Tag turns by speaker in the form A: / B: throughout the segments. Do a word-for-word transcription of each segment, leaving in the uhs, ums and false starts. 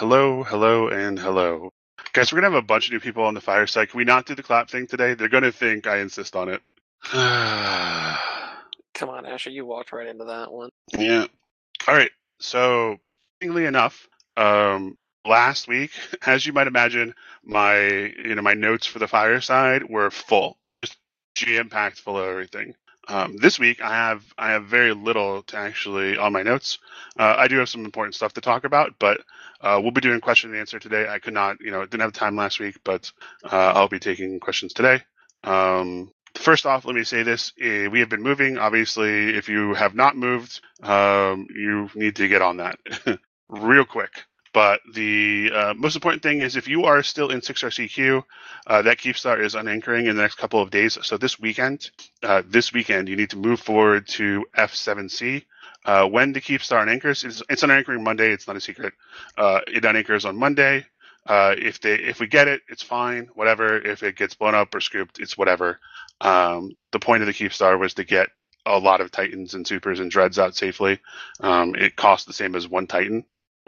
A: Hello, hello, and hello. Guys, we're going to have a bunch of new people on the fireside. Can we not do the clap thing today? They're going to think I insist on it.
B: Come on, Asher, you walked right into that one.
A: Yeah. All right. So, interestingly enough, um, last week, as you might imagine, my you know my notes for the fireside were full, just jam-packed full of everything. Um, this week, I have I have very little to actually on my notes. Uh, I do have some important stuff to talk about, but uh, we'll be doing question and answer today. I could not, you know, didn't have time last week, but uh, I'll be taking questions today. Um, First off, let me say this. eh, We have been moving. Obviously, if you have not moved, um, you need to get on that real quick. But the uh, most important thing is if you are still in six R C Q, uh, that Keepstar is unanchoring in the next couple of days. So this weekend, uh, this weekend, you need to move forward to F seven C. Uh, when the Keepstar unanchors, it's, it's unanchoring Monday. It's not a secret. Uh, it unanchors on Monday. Uh, if they if we get it, it's fine. Whatever. If it gets blown up or scooped, it's whatever. Um, the point of the Keepstar was to get a lot of Titans and Supers and Dreads out safely. Um, it cost the same as one Titan.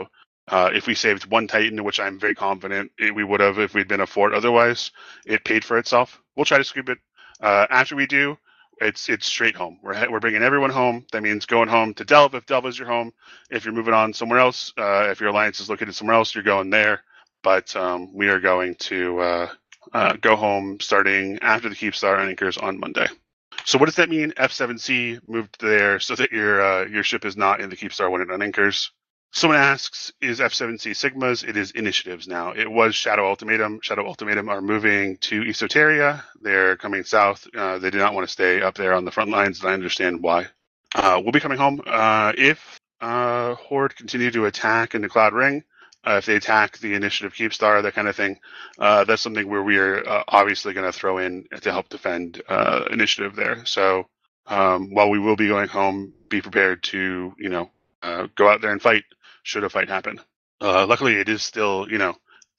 A: Uh, if we saved one Titan, which I'm very confident it, we would have if we'd been a fort otherwise, it paid for itself. We'll try to scoop it. Uh, after we do, it's it's straight home. We're we're bringing everyone home. That means going home to Delve if Delve is your home. If you're moving on somewhere else, uh, if your alliance is located somewhere else, you're going there. But um, we are going to uh, uh, go home starting after the Keepstar anchors on Monday. So what does that mean? F seven C moved there so that your uh, your ship is not in the Keepstar when it unanchors. Someone asks, is F seven C Sigmas? It is initiatives now. It was Shadow Ultimatum. Shadow Ultimatum are moving to Esoteria. They're coming south. Uh, they do not want to stay up there on the front lines, and I understand why. Uh, we'll be coming home. Uh, if uh, Horde continue to attack in the Cloud Ring, uh, if they attack the Initiative Keepstar, that kind of thing, uh, that's something where we are uh, obviously going to throw in to help defend uh, Initiative there. So um, while we will be going home, be prepared to, you know, uh, go out there and fight should a fight happen. Uh, luckily, it is still, you know,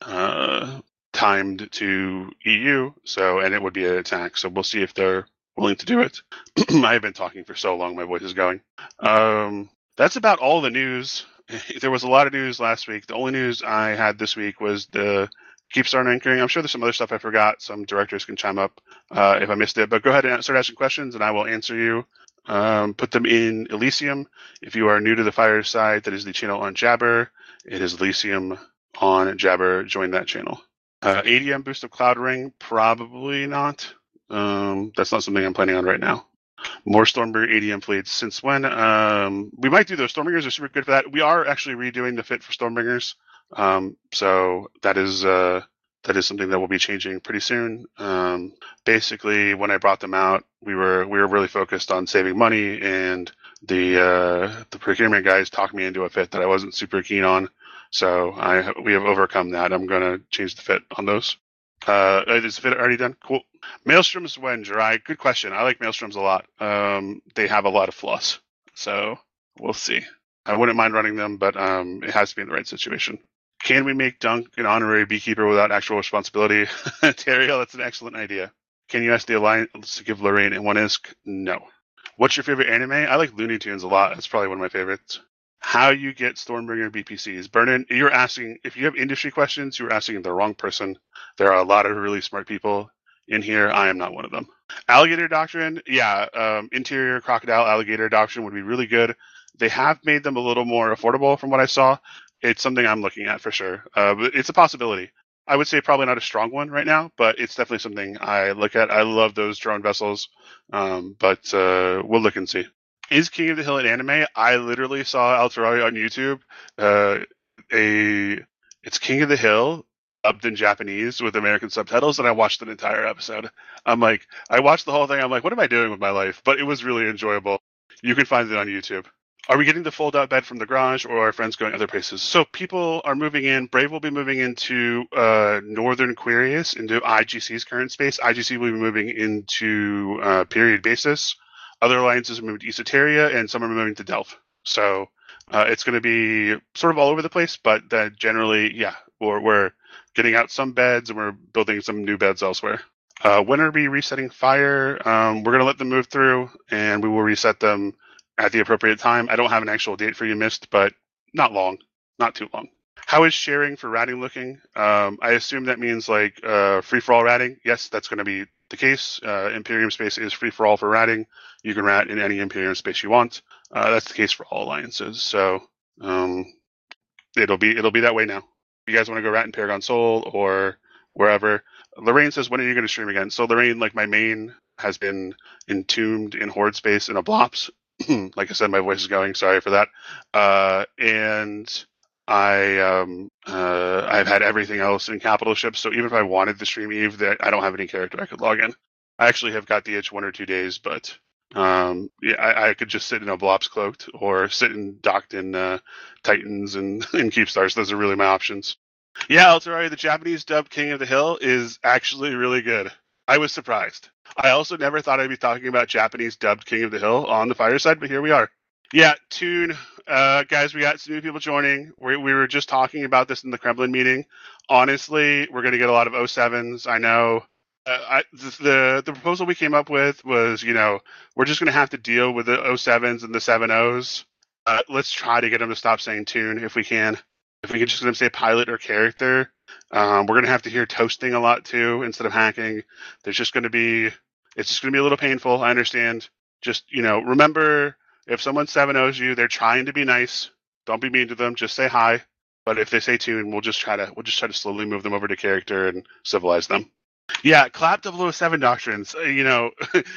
A: uh, timed to E U, so and it would be an attack. So we'll see if they're willing to do it. I have been talking for so long, my voice is going. Um, that's about all the news. There was a lot of news last week. The only news I had this week was the Keepstar anchoring. I'm sure there's some other stuff I forgot. Some directors can chime up uh, if I missed it. But go ahead and start asking questions, and I will answer you. Um, put them in Elysium. If you are new to the fireside, that is the channel on Jabber. It is Elysium on Jabber. Join that channel. Uh, A D M boost of Cloud Ring? Probably not. Um, that's not something I'm planning on right now. More Stormbringer A D M fleets. Since when? Um, we might do those. Stormbringers are super good for that. We are actually redoing the fit for Stormbringers. Um, so that is uh, that is something that will be changing pretty soon. Um, basically, when I brought them out, we were we were really focused on saving money, and the uh, the procurement guys talked me into a fit that I wasn't super keen on. So I we have overcome that. I'm going to change the fit on those. Uh, is the fit already done? Cool. Maelstroms when dry? Good question. I like Maelstroms a lot. Um, they have a lot of flaws, so we'll see. I wouldn't mind running them, but um, it has to be in the right situation. Can we make Dunk an honorary beekeeper without actual responsibility? Teriel, that's an excellent idea. Can you ask the Alliance to give Lorraine and one I S K? No. What's your favorite anime? I like Looney Tunes a lot. That's probably one of my favorites. How you get Stormbringer B P Cs? Vernon, you're asking, if you have industry questions, you're asking the wrong person. There are a lot of really smart people in here. I am not one of them. Alligator Doctrine, yeah, um, interior crocodile alligator doctrine would be really good. They have made them a little more affordable from what I saw. It's something I'm looking at for sure. Uh, but it's a possibility. I would say probably not a strong one right now, but it's definitely something I look at. I love those drone vessels, um, but uh, we'll look and see. Is King of the Hill an anime? I literally saw Alterari on YouTube. Uh, a it's King of the Hill dubbed in Japanese with American subtitles, and I watched an entire episode. I'm like, I watched the whole thing. I'm like, what am I doing with my life? But it was really enjoyable. You can find it on YouTube. Are we getting the fold-out bed from the garage, or are friends going other places? So people are moving in. Brave will be moving into uh, Northern Aquarius, into I G C's current space. I G C will be moving into uh, Period Basis. Other alliances are moving to Esoteria, and some are moving to Delph. So uh, it's going to be sort of all over the place, but uh, generally, yeah, we're, we're getting out some beds, and we're building some new beds elsewhere. Uh, when are we resetting fire? Um, we're going to let them move through, and we will reset them at the appropriate time. I don't have an actual date for you, Mist, but not long, not too long. How is sharing for ratting looking? Um, I assume that means like uh, free-for-all ratting. Yes, that's going to be the case. Uh, Imperium space is free-for-all for ratting. You can rat in any Imperium space you want. Uh, that's the case for all alliances. So um, it'll be it'll be that way now. If you guys want to go rat in Paragon Soul or wherever. Lorraine says, when are you going to stream again? So Lorraine, like my main has been entombed in Horde space in a Blops. Like I said, my voice is going. Sorry for that. Uh, and I um uh I've had everything else in capital ships, so even if I wanted to stream Eve, that I don't have any character I could log in. I actually have got the itch one or two days, but um yeah, I, I could just sit in a Blops cloaked or sit in docked in uh, Titans and and Keep Stars. Those are really my options. Yeah, Alterari, the Japanese dubbed King of the Hill is actually really good. I was surprised. I also never thought I'd be talking about Japanese dubbed King of the Hill on the Fireside, but here we are. Yeah, Tune, uh, guys, we got some new people joining. We, we were just talking about this in the Kremlin meeting. Honestly, we're going to get a lot of oh sevens. I know. Uh, I, the the proposal we came up with was, you know, we're just going to have to deal with the oh sevens and the seven ohs. Uh, let's try to get them to stop saying Tune if we can. If we can just let them say pilot or character. Um, we're going to have to hear toasting a lot too instead of hacking. There's just going to be, it's just going to be a little painful. I understand. Just, you know, remember, if someone seven ohs you, they're trying to be nice. Don't be mean to them. Just say hi. But if they say tune, we'll just try to we'll just try to slowly move them over to character and civilize them. Yeah, clap double oh seven doctrines. Uh, you know,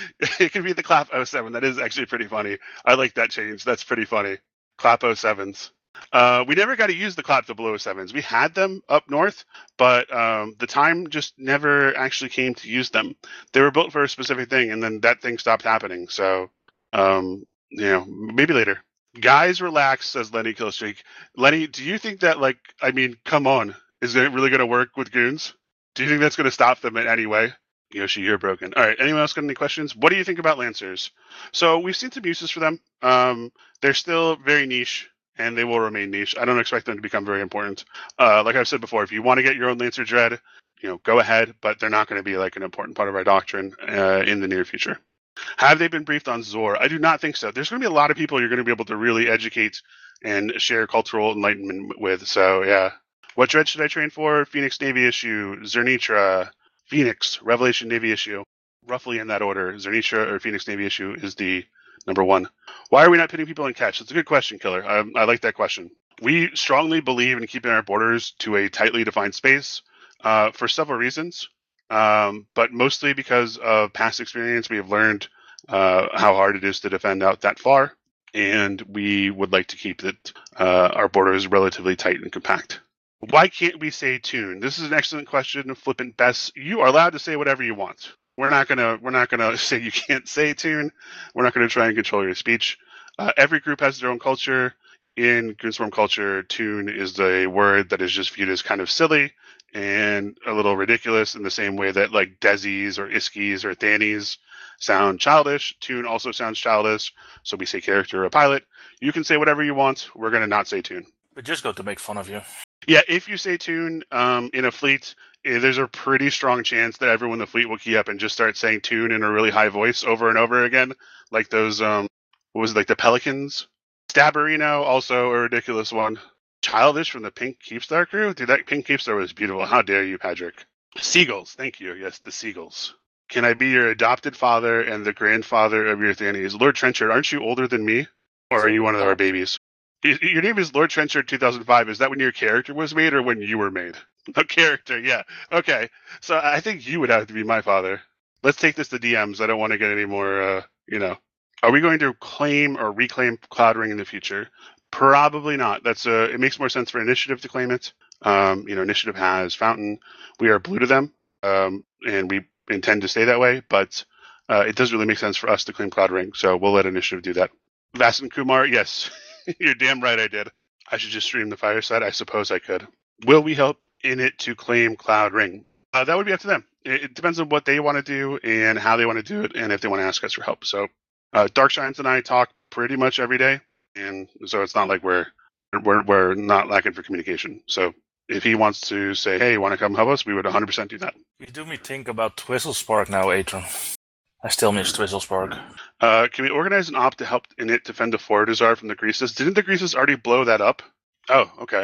A: it could be the clap oh seven. That is actually pretty funny. I like that change. That's pretty funny. Clap oh sevens. Uh, we never got to use the clap double oh sevens. We had them up north, but um, the time just never actually came to use them. They were built for a specific thing, and then that thing stopped happening. So, um, you know, maybe later. Guys, relax, says Lenny Killstreak. Lenny, do you think that, like, I mean, come on, is it really going to work with goons? Do you think that's going to stop them in any way? Yoshi, you're broken. All right, anyone else got any questions? What do you think about Lancers? So we've seen some uses for them. Um, they're still very niche, and they will remain niche. I don't expect them to become very important. Uh, like I've said before, if you want to get your own Lancer Dread, you know, go ahead, but they're not going to be like an important part of our doctrine uh, in the near future. Have they been briefed on Zor? I do not think so. There's going to be a lot of people you're going to be able to really educate and share cultural enlightenment with. So, yeah. What dread should I train for? Phoenix Navy issue, Zernitra, Phoenix, Revelation Navy issue. Roughly in that order. Zernitra or Phoenix Navy issue is the number one. Why are we not pitting people in catch? That's a good question, Killer. I, I like that question. We strongly believe in keeping our borders to a tightly defined space uh, for several reasons. Um, but mostly because of past experience, we have learned uh, how hard it is to defend out that far, and we would like to keep it, uh, our borders relatively tight and compact. Why can't we say tune? This is an excellent question, Flippant Bess. You are allowed to say whatever you want. We're not gonna we're not gonna say you can't say tune. We're not gonna try and control your speech. Uh, every group has their own culture. In Goonswarm culture, tune is a word that is just viewed as kind of silly and a little ridiculous in the same way that like Desi's or Iskies or Thanis sound childish. Tune also sounds childish, so we say character or pilot. You can say whatever you want. We're going to not say tune.
C: We're just going to make fun of you.
A: Yeah, if you say tune um, in a fleet, there's a pretty strong chance that everyone in the fleet will key up and just start saying tune in a really high voice over and over again, like those, um, what was it, like the Pelicans? Stabberino, also a ridiculous one. Childish from the Pink Keepstar crew? Dude, that Pink Keepstar was beautiful. How dare you, Patrick? Seagulls. Thank you. Yes, the Seagulls. Can I be your adopted father and the grandfather of your Thanes? Lord Trenchard, aren't you older than me? Or are you one of our babies? Your name is Lord Trenchard two thousand five. Is that when your character was made or when you were made? A character, yeah. Okay. So I think you would have to be my father. Let's take this to D Ms. I don't want to get any more, uh, you know. Are we going to claim or reclaim Cloud Ring in the future? Probably not. That's a. It makes more sense for Initiative to claim it. Um, you know, Initiative has Fountain. We are blue to them, um, and we intend to stay that way. But uh, it doesn't really make sense for us to claim Cloud Ring, so we'll let Initiative do that. Vasan Kumar, yes, you're damn right. I did. I should just stream the Fireside. I suppose I could. Will we help in it to claim Cloud Ring? Uh, that would be up to them. It, it depends on what they want to do and how they want to do it, and if they want to ask us for help. So. Uh, Darkshines and I talk pretty much every day, and so it's not like we're we're we're not lacking for communication. So if he wants to say, "Hey, you want to come help us?" we would one hundred percent do that.
C: You do me think about Twistlespark now, Atron. I still miss Twistlespark.
A: Uh, can we organize an op to help Init defend the Fortizar from the Greases? Didn't the Greases already blow that up? Oh, okay.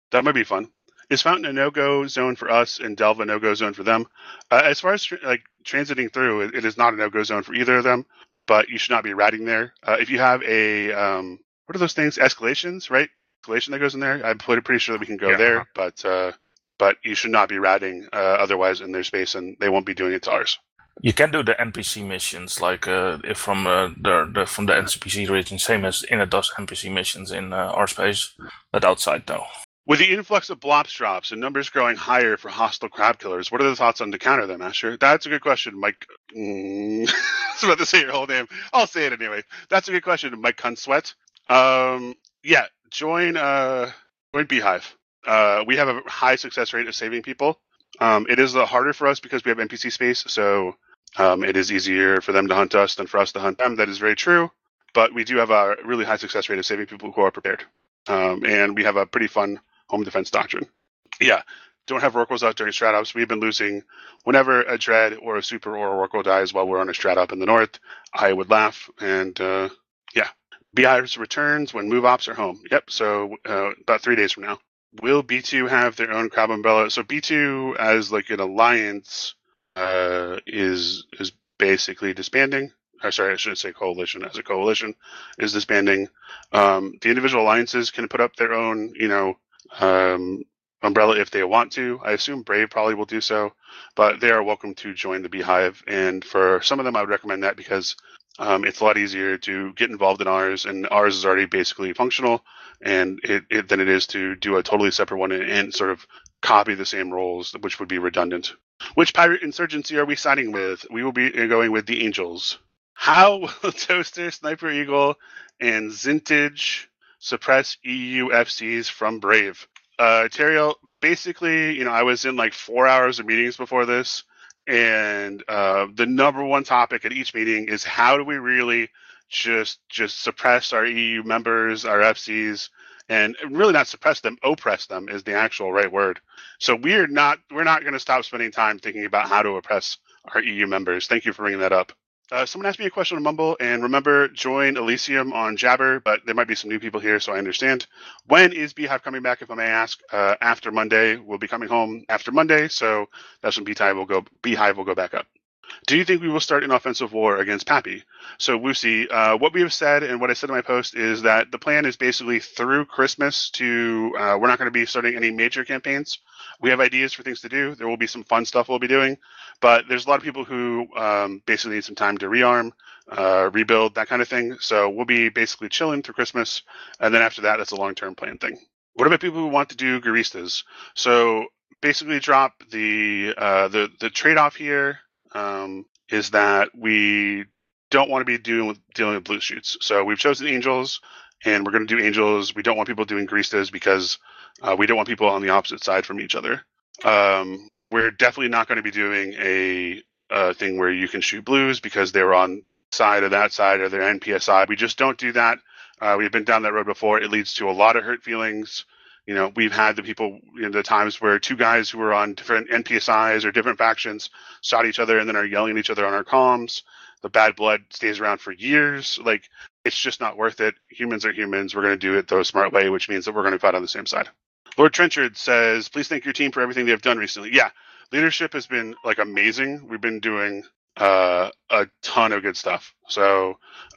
A: That might be fun. Is Fountain a no-go zone for us and Delve a no-go zone for them? Uh, as far as tr- like transiting through, it, it is not a no-go zone for either of them, but you should not be ratting there. Uh, if you have a, um, what are those things? Escalations, right? Escalation that goes in there. I'm pretty pretty sure that we can go
C: Yeah.
A: there, but uh, but you should not be ratting uh, otherwise in their space, and they won't be doing it to ours.
C: You can do the N P C missions, like uh, if from uh, the, the from the N P C region, same as Inna does N P C missions in uh, our space, but outside no.
A: With the influx of blops drops and numbers growing higher for hostile crab killers, what are the thoughts on to counter them, Asher? That's a good question, Mike. Mm, I was about to say your whole name. I'll say it anyway. That's a good question, Mike Cunsweat. Um, yeah, join uh, join Beehive. Uh, we have a high success rate of saving people. Um, it is a little harder for us because we have N P C space, so um, it is easier for them to hunt us than for us to hunt them. That is very true, but we do have a really high success rate of saving people who are prepared. Um, and we have a pretty fun home defense doctrine. Yeah, don't have Rorquals out during strat ups. We've been losing whenever a Dread or a Super or a Rorqual dies while we're on a strat up in the north. I would laugh. And uh, yeah, Beehive returns when move ops are home. Yep, so uh, about three days from now. Will B two have their own crab umbrella? So B two as like an alliance uh, is is basically disbanding. Or sorry, I shouldn't say coalition. As a coalition is disbanding. Um, the individual alliances can put up their own, you know, um, umbrella if they want to. I assume Brave probably will do so, but they are welcome to join the Beehive. And for some of them, I would recommend that because um, it's a lot easier to get involved in ours, and ours is already basically functional, and it, it than it is to do a totally separate one and, and sort of copy the same roles, which would be redundant. Which pirate insurgency are we siding with? We will be going with the Angels. How will Toaster, Sniper Eagle, and Zintage suppress E U F Cs from Brave? Uh, Teriel, basically, you know, I was in like four hours of meetings before this, and uh, the number one topic at each meeting is how do we really just just suppress our E U members, our F Cs, and really not suppress them, oppress them is the actual right word. So we're not we're not going to stop spending time thinking about how to oppress our E U members. Thank you for bringing that up. Uh, someone asked me a question on Mumble, and remember, join Elysium on Jabber, but there might be some new people here, so I understand. When is Beehive coming back, if I may ask? Uh, after Monday. We'll be coming home after Monday, so that's when Beehive will go, Beehive will go back up. Do you think we will start an offensive war against Pappy? So, Woosie, uh, what we have said and what I said in my post is that the plan is basically through Christmas to, uh, we're not going to be starting any major campaigns. We have ideas for things to do. There will be some fun stuff we'll be doing, but there's a lot of people who um, basically need some time to rearm, uh, rebuild, that kind of thing. So we'll be basically chilling through Christmas, and then after that, that's a long-term plan thing. What about people who want to do Guristas? So basically drop the uh, the the trade-off here um, is that we don't want to be dealing with dealing with blue shoots. So we've chosen Angels, and we're going to do Angels. We don't want people doing Guristas because uh, we don't want people on the opposite side from each other. Um, we're definitely not going to be doing a, a thing where you can shoot blues because they're on side of that side or they're N P S I. We just don't do that. Uh, we've been down that road before. It leads to a lot of hurt feelings. You know, we've had the people, you know, the times where two guys who were on different N P S Is or different factions shot each other and then are yelling at each other on our comms. The bad blood stays around for years. Like, it's just not worth it. Humans are humans. We're going to do it the smart way, which means that we're going to fight on the same side. Lord Trenchard says, please thank your team for everything they have done recently. Yeah, leadership has been like amazing. We've been doing uh, a ton of good stuff. So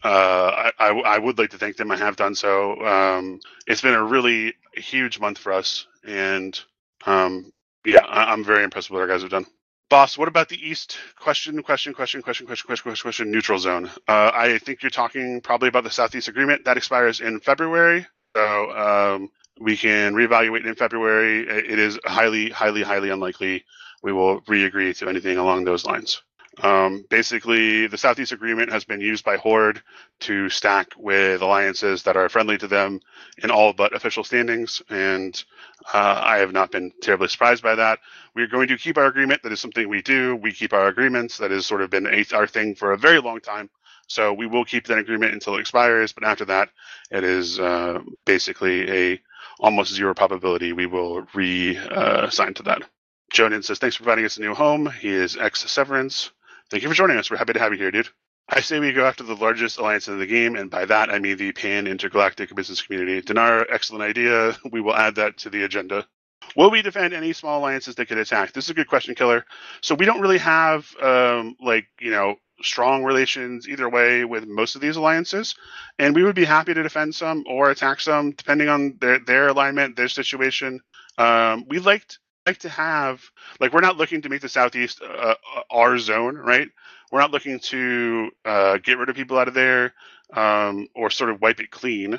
A: uh, I, I, I would like to thank them. I have done so. Um, it's been a really huge month for us. And um, yeah, I, I'm very impressed with what our guys have done. Boss, what about the East? Question, question, question, question, question, question, question, question, neutral zone. Uh, I think you're talking probably about the Southeast Agreement. That expires in February. So um, we can reevaluate in February. It is highly, highly, highly unlikely we will re-agree to anything along those lines. Um, basically, the Southeast Agreement has been used by Horde to stack with alliances that are friendly to them in all but official standings, and uh, I have not been terribly surprised by that. We're going to keep our agreement. That is something we do. We keep our agreements. That has sort of been a, our thing for a very long time. So we will keep that agreement until it expires, but after that, it is uh, basically a almost zero probability we will re-sign uh, to that. Jonan says, thanks for providing us a new home. He is ex-Severance. Thank you for joining us. We're happy to have you here, dude. I say we go after the largest alliance in the game, and by that I mean the pan-intergalactic business community. Dinar, excellent idea. We will add that to the agenda. Will we defend any small alliances that get attacked? This is a good question, Killer. So we don't really have, um, like, you know, strong relations either way with most of these alliances, and we would be happy to defend some or attack some, depending on their, their alignment, their situation. Um, we liked like to have, like, we're not looking to make the Southeast uh, our zone, right? We're not looking to uh, get rid of people out of there um, or sort of wipe it clean.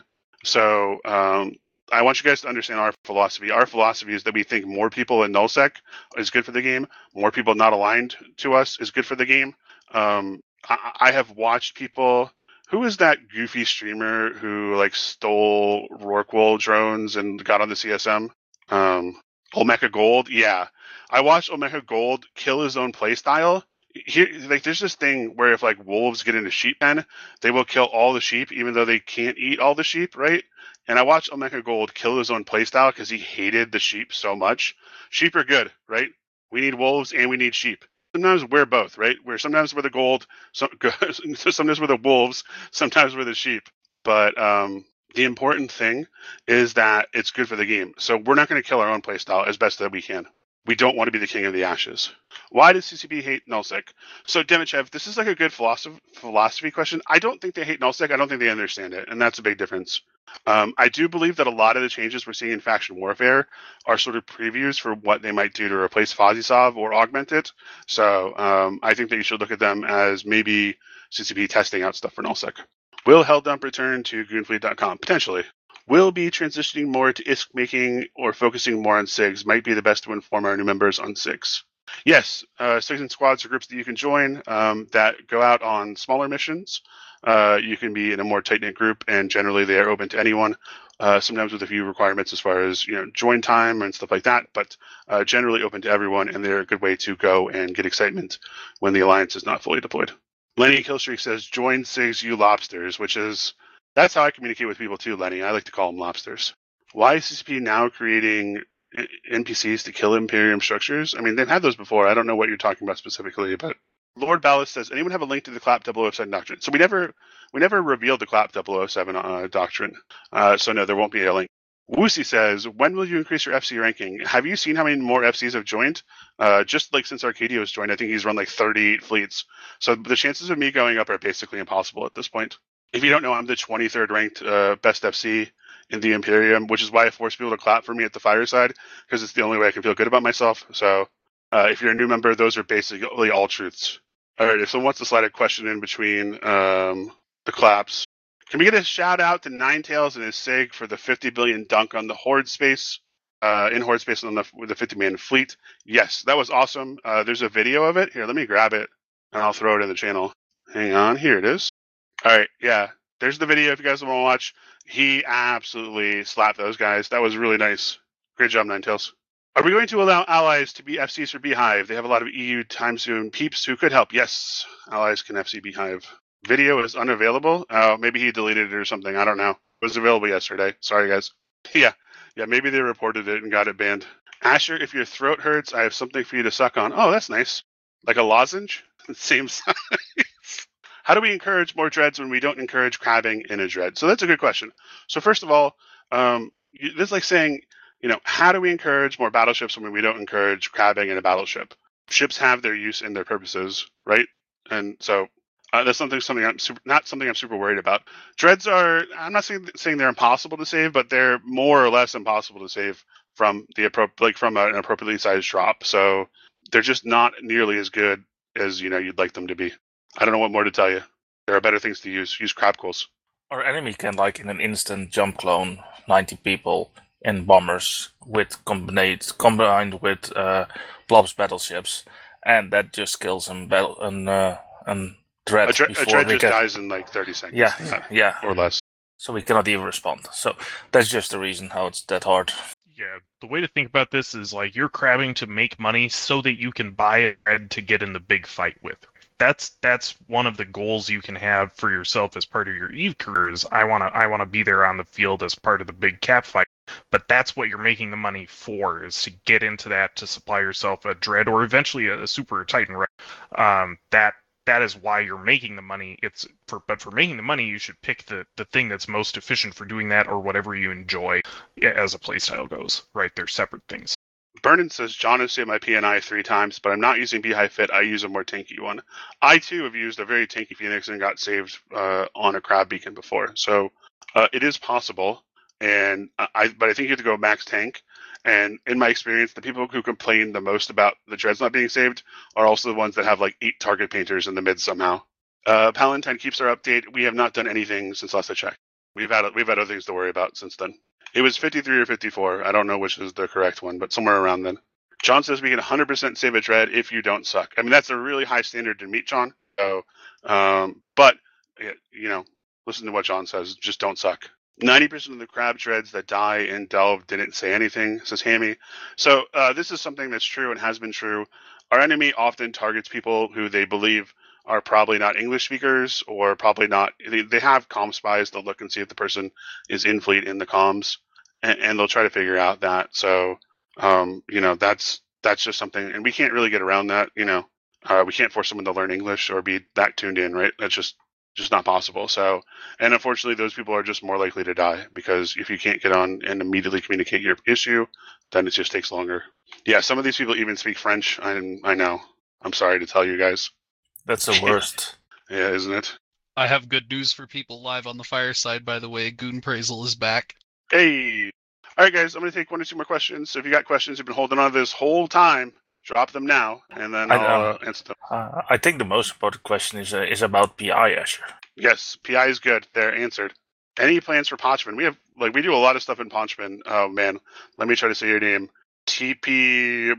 A: So um, I want you guys to understand our philosophy. Our philosophy is that we think more people in nullsec is good for the game. More people not aligned to us is good for the game. Um, I, I have watched people. Who is that goofy streamer who like stole Rorqual drones and got on the C S M? Um, Olmeca Gold. Yeah, I watched Olmeca Gold kill his own playstyle. Here, like, there's this thing where if like wolves get into sheep pen, they will kill all the sheep, even though they can't eat all the sheep, right? And I watched Olmeca Gold kill his own playstyle because he hated the sheep so much. Sheep are good, right? We need wolves and we need sheep. Sometimes we're both, right? We're sometimes we're the gold, some, sometimes we're the wolves, sometimes we're the sheep. But um, the important thing is that it's good for the game. So we're not going to kill our own playstyle as best that we can. We don't want to be the king of the ashes. Why does C C P hate nullsec? So, Demichev, this is like a good philosophy philosophy question. I don't think they hate nullsec. I don't think they understand it, and that's a big difference. Um, I do believe that a lot of the changes we're seeing in faction warfare are sort of previews for what they might do to replace FozzieSov or augment it. So, um, I think that you should look at them as maybe C C P testing out stuff for nullsec. Will Helldump return to goonfleet dot com? Potentially. Will be transitioning more to I S K making or focusing more on SIGs might be the best to inform our new members on SIGs. Yes, uh, SIGs and squads are groups that you can join um, that go out on smaller missions. Uh, you can be in a more tight-knit group, and generally they are open to anyone, uh, sometimes with a few requirements as far as, you know, join time and stuff like that, but uh, generally open to everyone, and they're a good way to go and get excitement when the alliance is not fully deployed. Lenny Killstreak says, join SIGs, you lobsters, which is... That's how I communicate with people too, Lenny. I like to call them lobsters. Why is C C P now creating N P Cs to kill Imperium structures? I mean, they've had those before. I don't know what you're talking about specifically, but Lord Ballast says, anyone have a link to the Clap double oh seven doctrine? So we never we never revealed the Clap double oh seven uh, doctrine. Uh, so no, there won't be a link. Woosie says, when will you increase your F C ranking? Have you seen how many more F Cs have joined? Uh, just like since Arcadio's joined, I think he's run like thirty-eight fleets. So the chances of me going up are basically impossible at this point. If you don't know, I'm the twenty-third ranked uh, best F C in the Imperium, which is why I force people to clap for me at the fireside, because it's the only way I can feel good about myself. So uh, if you're a new member, those are basically all truths. All right, if someone wants to slide a question in between um, the claps, can we get a shout out to Ninetails and his SIG for the fifty billion dunk on the Horde space, uh, in Horde space on the, with the fifty man fleet? Yes, that was awesome. Uh, there's a video of it. Here, let me grab it, and I'll throw it in the channel. Hang on, here it is. All right, yeah, there's the video if you guys want to watch. He absolutely slapped those guys. That was really nice. Great job, Ninetails. Are we going to allow allies to be F Cs for Beehive? They have a lot of E U time zone peeps who could help. Yes, allies can F C Beehive. Video is unavailable. Oh, maybe he deleted it or something. I don't know. It was available yesterday. Sorry, guys. Yeah, yeah, maybe they reported it and got it banned. Asher, if your throat hurts, I have something for you to suck on. Oh, that's nice. Like a lozenge? Same size. How do we encourage more dreads when we don't encourage crabbing in a dread? So that's a good question. So first of all, um, this is like saying, you know, how do we encourage more battleships when we don't encourage crabbing in a battleship? Ships have their use and their purposes, right? And so uh, that's something something I'm super, not something I'm super worried about. Dreads are, I'm not saying, saying they're impossible to save, but they're more or less impossible to save from the like from an appropriately sized drop. So they're just not nearly as good as, you know, you'd like them to be. I don't know what more to tell you. There are better things to use. Use crab quills.
C: Our enemy can, like, in an instant jump clone ninety people in bombers with combined combined with uh, Blob's battleships, and that just kills him. Battle and uh, and dread.
A: A, dre-
C: before
A: a dread
C: we
A: just
C: get...
A: dies in like thirty seconds.
C: Yeah, yeah, yeah,
A: or less.
C: So we cannot even respond. So that's just the reason how it's that hard.
D: Yeah, the way to think about this is like you're crabbing to make money so that you can buy a dread to get in the big fight with. That's that's one of the goals you can have for yourself as part of your Eve career. Is I wanna I wanna be there on the field as part of the big cap fight. But that's what you're making the money for, is to get into that to supply yourself a dread or eventually a, a super titan. Right? Um, that that is why you're making the money. It's for, but for making the money, you should pick the, the thing that's most efficient for doing that, or whatever you enjoy as a playstyle goes. Right, they're separate things.
A: Vernon says, John has saved my P N I three times, but I'm not using Beehive Fit. I use a more tanky one. I, too, have used a very tanky Phoenix and got saved uh, on a crab beacon before. So uh, it is possible, and I, but I think you have to go max tank. And in my experience, the people who complain the most about the dreads not being saved are also the ones that have like eight target painters in the mid somehow. Uh, Palantine keeps our update. We have not done anything since last I checked. We've had we've had other things to worry about since then. It was fifty-three or fifty-four. I don't know which is the correct one, but somewhere around then. John says we can one hundred percent save a dread if you don't suck. I mean, that's a really high standard to meet, John. So, um, but, you know, listen to what John says. Just don't suck. ninety percent of the crab dreads that die in Delve didn't say anything, says Hammy. So uh, this is something that's true and has been true. Our enemy often targets people who they believe are probably not English speakers or probably not. They, they have comm spies. They'll look and see if the person is in fleet in the comms, and, and they'll try to figure out that. So, um, you know, that's that's just something, and we can't really get around that. You know, uh, we can't force someone to learn English or be that tuned in, right? That's just just not possible. So, and unfortunately, those people are just more likely to die because if you can't get on and immediately communicate your issue, then it just takes longer. Yeah, some of these people even speak French. I I know. I'm sorry to tell you guys.
C: That's the worst.
A: Yeah, isn't it?
E: I have good news for people live on the fireside, by the way. Goon Praisal is back.
A: Hey. All right, guys, I'm going to take one or two more questions. So if you got questions you've been holding on to this whole time, drop them now, and then
C: I
A: I'll
C: know.
A: uh, answer them.
C: Uh, I think the most important question is uh, is about P I, Asher.
A: Yes, P I is good. They're answered. Any plans for Ponchman? We have, like, we do a lot of stuff in Ponchman. Oh, man. Let me try to say your name. T P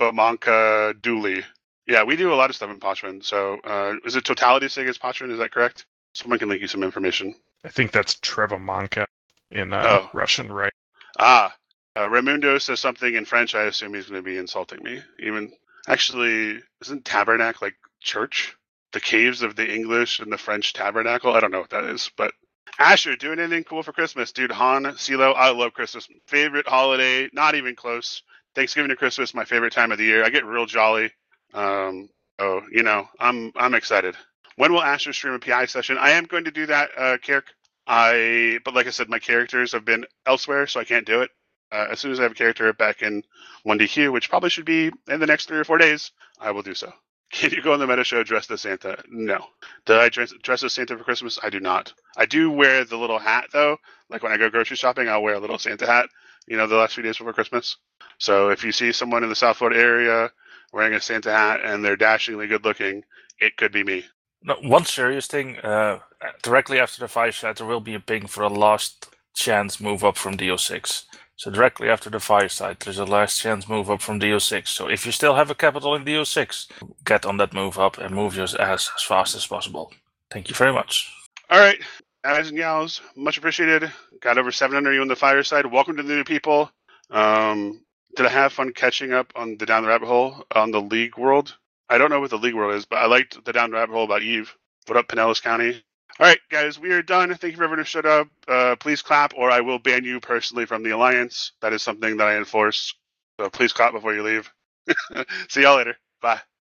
A: Bamanka Dooley. Yeah, we do a lot of stuff in Ponchman. So uh, is it Totality Sig as Ponchman? Is that correct? Someone can link you some information.
D: I think that's Trevomanka in uh,
A: Oh.
D: Russian, right?
A: Ah, uh, Raimundo says something in French. I assume he's going to be insulting me. Even actually, isn't tabernacle like church? The caves of the English and the French tabernacle. I don't know what that is, but Asher, doing anything cool for Christmas, dude? Han, CeeLo, I love Christmas. Favorite holiday? Not even close. Thanksgiving to Christmas, my favorite time of the year. I get real jolly. Um, oh, you know, I'm I'm excited. When will Asher stream a P I session? I am going to do that, uh, Kirk. I, but like I said, my characters have been elsewhere, so I can't do it. Uh, as soon as I have a character back in one D Q, which probably should be in the next three or four days, I will do so. Can you go on the meta show dressed as Santa? No. Did I dress, dress as Santa for Christmas? I do not. I do wear the little hat, though. Like when I go grocery shopping, I'll wear a little Santa hat, you know, the last few days before Christmas. So if you see someone in the South Florida area wearing a Santa hat and they're dashingly good looking, it could be me.
C: No, one serious thing, uh, directly after the five set, there will be a ping for a last chance move up from D O six. So directly after the fireside, there's a last chance move up from D O six. So if you still have a capital in D O six, get on that move up and move your ass as fast as possible. Thank you very much.
A: All right, guys and gals, much appreciated. Got over seven hundred of you on the fireside. Welcome to the new people. Um, did I have fun catching up on the Down the Rabbit Hole on the League World? I don't know what the League World is, but I liked the Down the Rabbit Hole about Eve. What up, Pinellas County? All right, guys, we are done. Thank you for everyone who showed up. Uh, please clap, or I will ban you personally from the Alliance. That is something that I enforce. So please clap before you leave. See y'all later. Bye.